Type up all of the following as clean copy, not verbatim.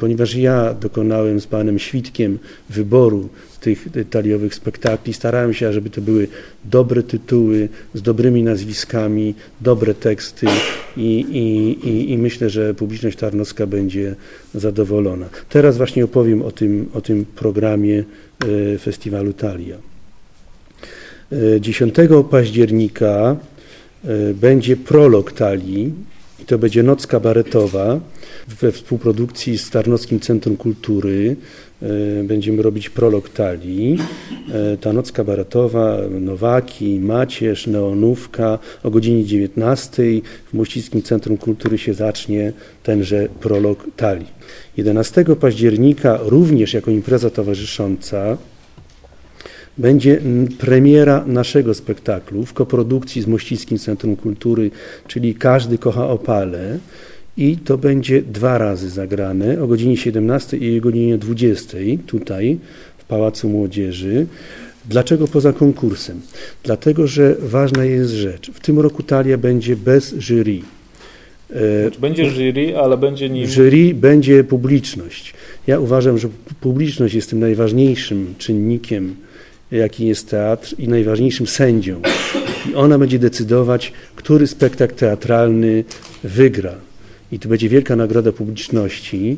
ponieważ ja dokonałem z panem Świdkiem wyboru tych taliowych spektakli, starałem się, żeby to były dobre tytuły, z dobrymi nazwiskami, dobre teksty i myślę, że publiczność tarnowska będzie zadowolona. Teraz właśnie opowiem o tym programie festiwalu Thalia. 10 października będzie prolog Thalii i to będzie noc kabaretowa we współprodukcji z Tarnowskim Centrum Kultury. Będziemy robić prolog Thalii. Ta noc kabaretowa, Nowaki, Macierz, Neonówka o godzinie 19 w Mościckim Centrum Kultury się zacznie tenże prolog Thalii. 11 października również jako impreza towarzysząca będzie premiera naszego spektaklu w koprodukcji z Mościckim Centrum Kultury, czyli Każdy kocha Opale. I to będzie 2 razy zagrane o godzinie 17 i o godzinie 20 tutaj w Pałacu Młodzieży. Dlaczego poza konkursem? Dlatego, że ważna jest rzecz. W tym roku Thalia będzie bez jury. Będzie jury, ale będzie nim... W jury będzie publiczność. Ja uważam, że publiczność jest tym najważniejszym czynnikiem, jaki jest teatr i najważniejszym sędzią. I ona będzie decydować, który spektakl teatralny wygra. I to będzie wielka nagroda publiczności,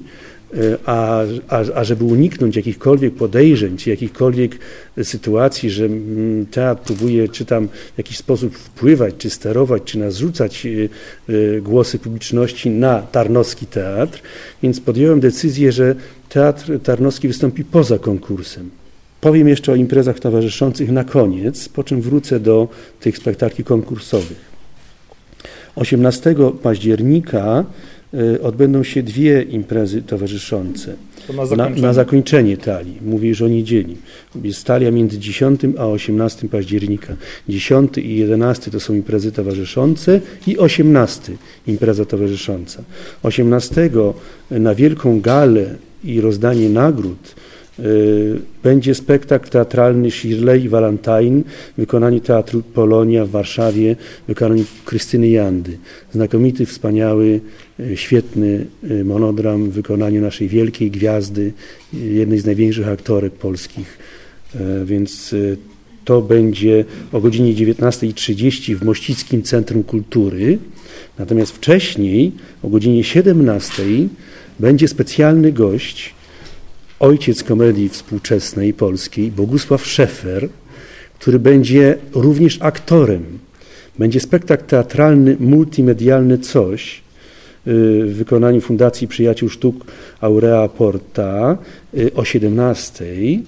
a żeby uniknąć jakichkolwiek podejrzeń, czy jakichkolwiek sytuacji, że teatr próbuje, czy tam w jakiś sposób wpływać, czy sterować, czy narzucać głosy publiczności na tarnowski teatr, więc podjąłem decyzję, że teatr tarnowski wystąpi poza konkursem. Powiem jeszcze o imprezach towarzyszących na koniec, po czym wrócę do tych spektakli konkursowych. 18 października odbędą się 2 imprezy towarzyszące. Na zakończenie Thalii. Mówię już o niedzieli. Jest Thalia między 10 a 18 października. 10 i 11 to są imprezy towarzyszące i 18 impreza towarzysząca. 18 na wielką galę i rozdanie nagród będzie spektakl teatralny Shirley i Valentine w wykonaniu Teatru Polonia w Warszawie, w wykonaniu Krystyny Jandy. Znakomity, wspaniały, świetny monodram w wykonaniu naszej wielkiej gwiazdy, jednej z największych aktorek polskich. Więc to będzie o godzinie 19:30 w Mościckim Centrum Kultury. Natomiast wcześniej, o godzinie 17 będzie specjalny gość, ojciec komedii współczesnej polskiej, Bogusław Szefer, który będzie również aktorem. Będzie spektakl teatralny, multimedialny Coś w wykonaniu Fundacji Przyjaciół Sztuk Aurea Porta o 17.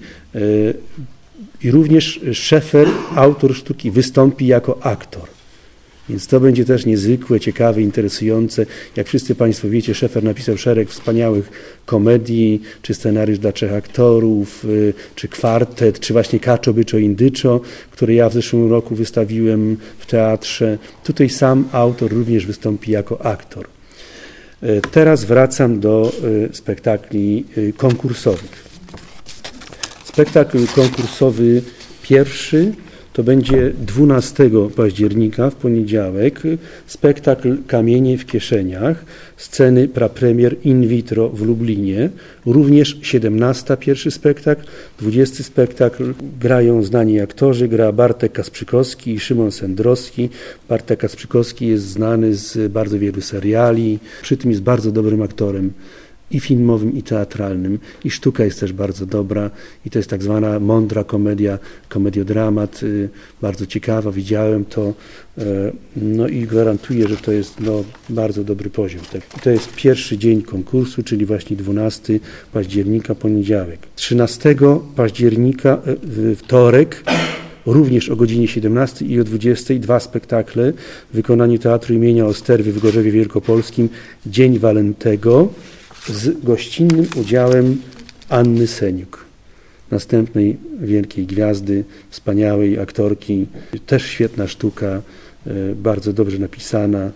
I również Szefer, autor sztuki, wystąpi jako aktor. Więc to będzie też niezwykłe, ciekawe, interesujące. Jak wszyscy Państwo wiecie, Szefer napisał szereg wspaniałych komedii, czy scenariusz dla 3 aktorów, czy kwartet, czy właśnie Kaczo, Byczo, Indyczo, które ja w zeszłym roku wystawiłem w teatrze. Tutaj sam autor również wystąpi jako aktor. Teraz wracam do spektakli konkursowych. Spektakl konkursowy pierwszy to będzie 12 października w poniedziałek spektakl Kamienie w kieszeniach, sceny prapremier in vitro w Lublinie. Również 17 pierwszy spektakl, 20 spektakl grają znani aktorzy, gra Bartek Kasprzykowski i Szymon Sendrowski. Bartek Kasprzykowski jest znany z bardzo wielu seriali, przy tym jest bardzo dobrym aktorem i filmowym, i teatralnym. I sztuka jest też bardzo dobra i to jest tak zwana mądra komedia, komediodramat, bardzo ciekawa, widziałem to, no i gwarantuję, że to jest bardzo dobry poziom. I to jest pierwszy dzień konkursu, czyli właśnie 12 października, poniedziałek. 13 października, wtorek, również o godzinie 17 i o 20 2 spektakle w wykonaniu Teatru imienia Osterwy w Gorzowie Wielkopolskim, Dzień Walentego, z gościnnym udziałem Anny Seniuk, następnej wielkiej gwiazdy, wspaniałej aktorki, też świetna sztuka, bardzo dobrze napisana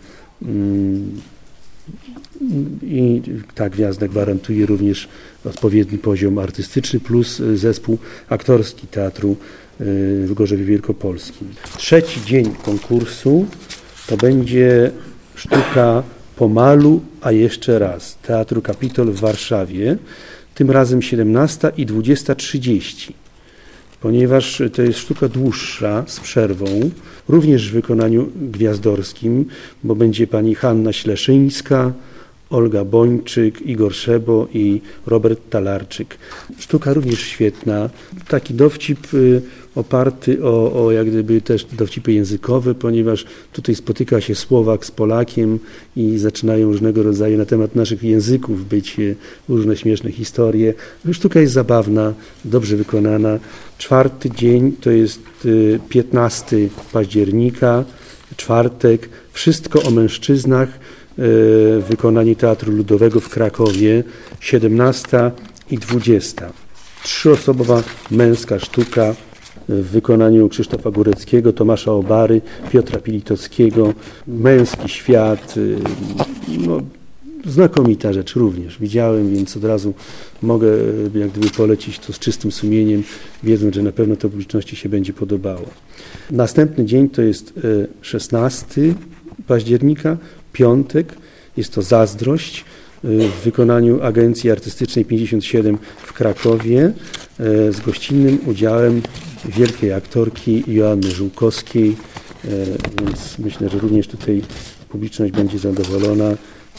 i ta gwiazda gwarantuje również odpowiedni poziom artystyczny plus zespół aktorski Teatru w Gorzowie Wielkopolskim. Trzeci dzień konkursu to będzie sztuka Pomalu, a jeszcze raz Teatru Kapitol w Warszawie, tym razem 17 i 20:30. Ponieważ to jest sztuka dłuższa, z przerwą, również w wykonaniu gwiazdorskim, bo będzie pani Hanna Śleszyńska, Olga Bończyk, Igor Szebo i Robert Talarczyk. Sztuka również świetna. Taki dowcip oparty o jak gdyby też dowcipy językowe, ponieważ tutaj spotyka się Słowak z Polakiem i zaczynają różnego rodzaju na temat naszych języków być różne śmieszne historie. Sztuka jest zabawna, dobrze wykonana. 4. dzień to jest 15 października, czwartek. Wszystko o mężczyznach. Wykonanie Teatru Ludowego w Krakowie, 17 i 20. 3-osobowa męska sztuka w wykonaniu Krzysztofa Góreckiego, Tomasza Obary, Piotra Pilitowskiego. Męski świat, no, znakomita rzecz również. Widziałem, więc od razu mogę jak gdyby polecić to z czystym sumieniem, wiedząc, że na pewno to publiczności się będzie podobało. Następny dzień to jest 16 października, piątek, jest to Zazdrość w wykonaniu Agencji Artystycznej 57 w Krakowie z gościnnym udziałem wielkiej aktorki Joanny Żółkowskiej, więc myślę, że również tutaj publiczność będzie zadowolona,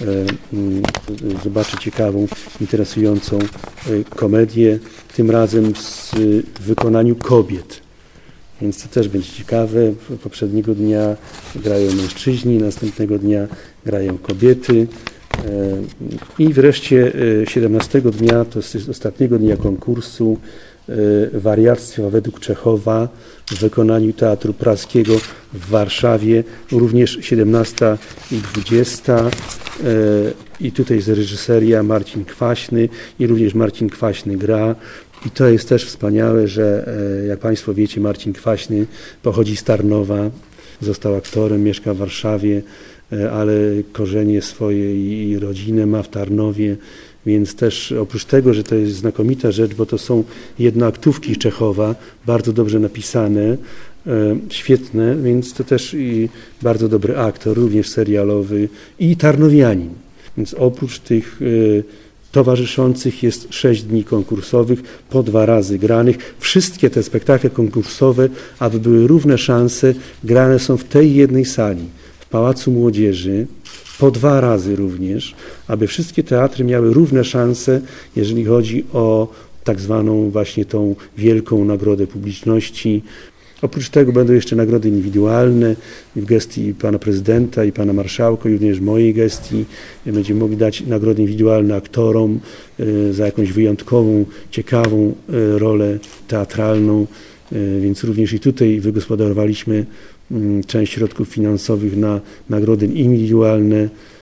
zobaczy ciekawą, interesującą komedię, tym razem w wykonaniu kobiet. Więc to też będzie ciekawe. Poprzedniego dnia grają mężczyźni, następnego dnia grają kobiety. I wreszcie 17 dnia, to jest ostatniego dnia konkursu, Wariactwa według Czechowa w wykonaniu Teatru Praskiego w Warszawie, również 17 i 20. I tutaj jest reżyseria Marcin Kwaśny i również Marcin Kwaśny gra. I to jest też wspaniałe, że jak Państwo wiecie, Marcin Kwaśny pochodzi z Tarnowa, został aktorem, mieszka w Warszawie, ale korzenie swoje i rodzinę ma w Tarnowie, więc też oprócz tego, że to jest znakomita rzecz, bo to są jednoaktówki Czechowa, bardzo dobrze napisane, świetne, więc to też i bardzo dobry aktor, również serialowy i tarnowianin. Więc oprócz tych towarzyszących jest 6 dni konkursowych, po 2 razy granych. Wszystkie te spektakle konkursowe, aby były równe szanse, grane są w tej jednej sali, w Pałacu Młodzieży, po 2 razy również, aby wszystkie teatry miały równe szanse, jeżeli chodzi o tak zwaną właśnie tą wielką nagrodę publiczności. Oprócz tego będą jeszcze nagrody indywidualne w gestii pana prezydenta i pana marszałka, i również mojej gestii. Będziemy mogli dać nagrody indywidualne aktorom za jakąś wyjątkową, ciekawą rolę teatralną, więc również i tutaj wygospodarowaliśmy część środków finansowych na nagrody indywidualne.